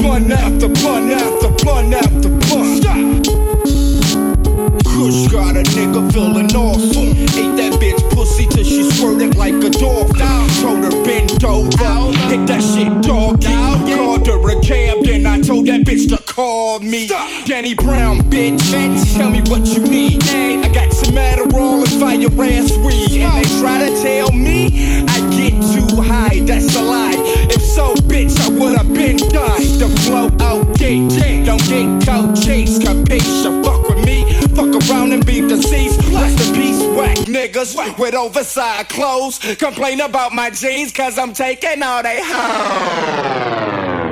blunt after blunt after blunt after blunt. Stop. Kush got a nigga feeling awesome. Ate that bitch pussy till she squirted like a dolphin. Told her bend over, hit that shit doggy. Called her a cab, then I told that bitch to call me. Danny Brown, bitch, tell me what you need. I got some Adderall and fire ass weed. And they try to tell me I get too high, that's a lie. If so, bitch, I would've been done. The flow okay, don't get cold chase, capisce? Fuck with me, fuck around and be deceased. Rest in peace, whack niggas with oversized clothes. Complain about my jeans, cause I'm taking all they hoes.